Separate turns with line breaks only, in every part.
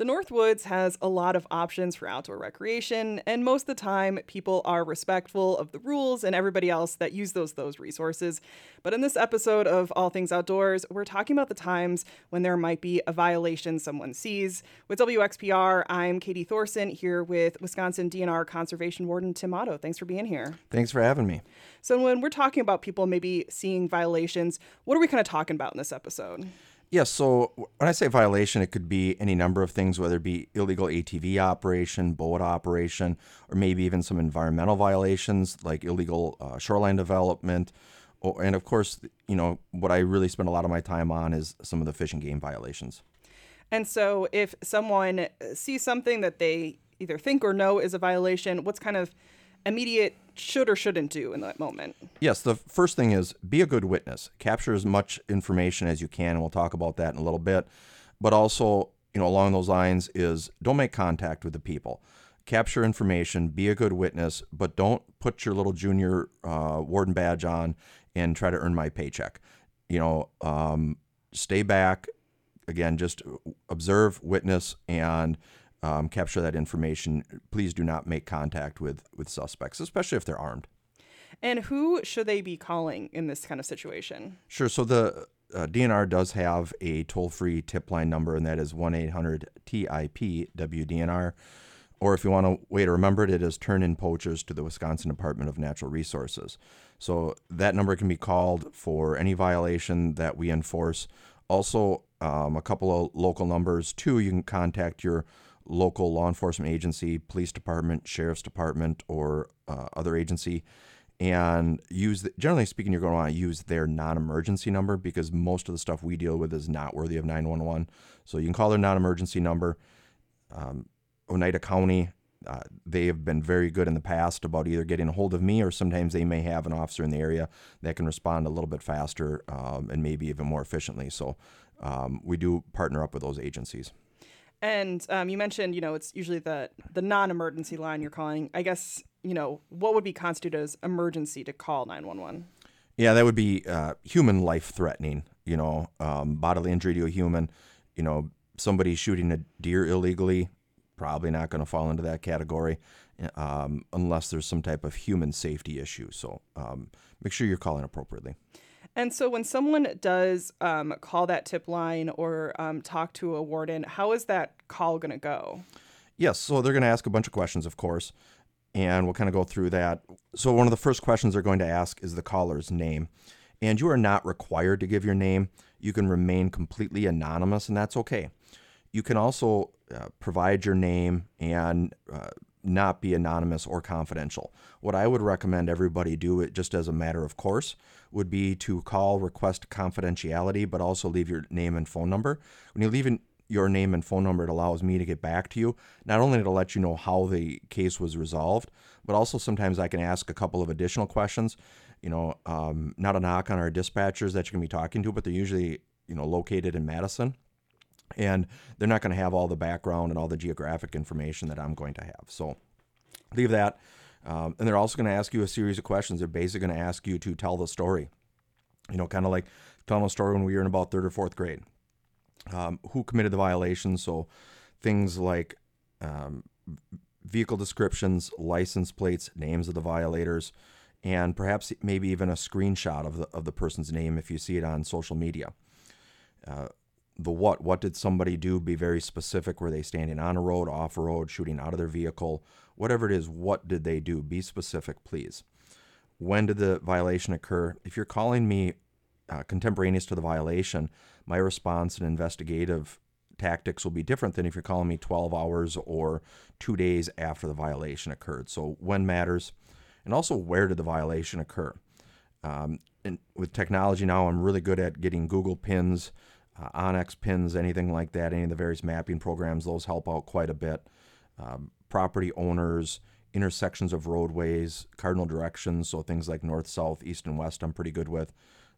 The Northwoods has a lot of options for outdoor recreation, and most of the time, people are respectful of the rules and everybody else that use those resources. But in this episode of All Things Outdoors, we're talking about the times when there might be a violation someone sees. With WXPR, I'm Katie Thorson here with Wisconsin DNR Conservation Warden Tim Otto. Thanks for being here.
Thanks for having me.
So when we're talking about people maybe seeing violations, what are we kind of talking about in this episode?
Yes, so when I say violation, it could be any number of things, whether it be illegal ATV operation, boat operation, or maybe even some environmental violations like illegal shoreline development. And of course, what I really spend a lot of my time on is some of the fish and game violations.
And so if someone sees something that they either think or know is a violation, what's kind of immediate should or shouldn't do in that moment?
Yes, the first thing is be a good witness. Capture as much information as you can, and we'll talk about that in a little bit. But also, along those lines is don't make contact with the people. Capture information, be a good witness, but don't put your little junior warden badge on and try to earn my paycheck. Stay back. Again, just observe, witness, and capture that information. Please do not make contact with suspects, especially if they're armed.
And who should they be calling in this kind of situation?
Sure. So the DNR does have a toll-free tip line number, and that is 1-800-TIP-WDNR. Or if you want a way to remember it, it is Turn In Poachers to the Wisconsin Department of Natural Resources. So that number can be called for any violation that we enforce. Also, a couple of local numbers, too. You can contact your local law enforcement agency, police department, sheriff's department, or other agency, and generally speaking, you're going to want to use their non-emergency number because most of the stuff we deal with is not worthy of 911. So you can call their non-emergency number. Oneida County, they have been very good in the past about either getting a hold of me or sometimes they may have an officer in the area that can respond a little bit faster and maybe even more efficiently. So we do partner up with those agencies.
And you mentioned, it's usually the non-emergency line you're calling. I guess, what would be constituted as emergency to call 911?
Yeah, that would be human life threatening, bodily injury to a human, somebody shooting a deer illegally, probably not going to fall into that category unless there's some type of human safety issue. So make sure you're calling appropriately.
And so when someone does call that tip line or talk to a warden, how is that call going to go?
Yes, so they're going to ask a bunch of questions, of course, and we'll kind of go through that. So one of the first questions they're going to ask is the caller's name. And you are not required to give your name. You can remain completely anonymous, and that's okay. You can also provide your name and not be anonymous or confidential. What I would recommend everybody do, it just as a matter of course, would be to call, request confidentiality, but also leave your name and phone number. When you leave your name and phone number, it allows me to get back to you, not only to let you know how the case was resolved, but also sometimes I can ask a couple of additional questions. Not a knock on our dispatchers that you're going to be talking to, but they're usually, located in Madison. And they're not going to have all the background and all the geographic information that I'm going to have. So leave that. And they're also going to ask you a series of questions. They're basically going to ask you to tell the story. Kind of like telling a story when we were in about third or fourth grade. Who committed the violation? So things like vehicle descriptions, license plates, names of the violators, and perhaps maybe even a screenshot of the person's name if you see it on social media. The what did somebody do? Be very specific. Were they standing on a road, off a road, shooting out of their vehicle? Whatever it is, what did they do? Be specific, please. When did the violation occur? If you're calling me contemporaneous to the violation, my response and investigative tactics will be different than if you're calling me 12 hours or 2 days after the violation occurred. So when matters, and also where did the violation occur? And with technology now, I'm really good at getting Google pins, Onyx pins, anything like that, any of the various mapping programs, those help out quite a bit. Property owners, intersections of roadways, cardinal directions, so things like north, south, east, and west I'm pretty good with.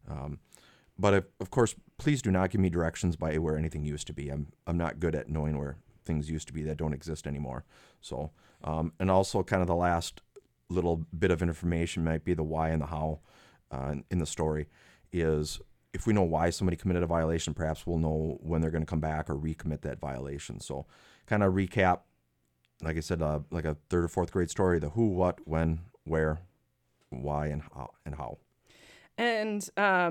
But of course, please do not give me directions by where anything used to be. I'm not good at knowing where things used to be that don't exist anymore. So, and also kind of the last little bit of information might be the why and the how in the story is if we know why somebody committed a violation, perhaps we'll know when they're going to come back or recommit that violation. So kind of recap, like I said, like a third or fourth grade story, the who, what, when, where, why, and how.
And,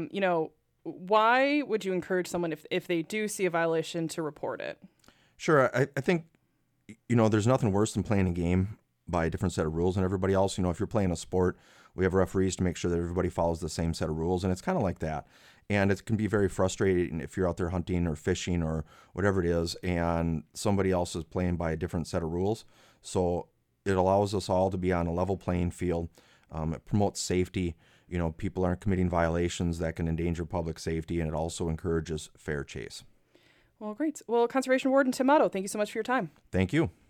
why would you encourage someone if they do see a violation to report it?
Sure. I think, there's nothing worse than playing a game by a different set of rules than everybody else. If you're playing a sport, we have referees to make sure that everybody follows the same set of rules. And it's kind of like that. And it can be very frustrating if you're out there hunting or fishing or whatever it is, and somebody else is playing by a different set of rules. So it allows us all to be on a level playing field. It promotes safety. People aren't committing violations that can endanger public safety, and it also encourages fair chase.
Well, great. Well, Conservation Warden Tim Otto, thank you so much for your time.
Thank you.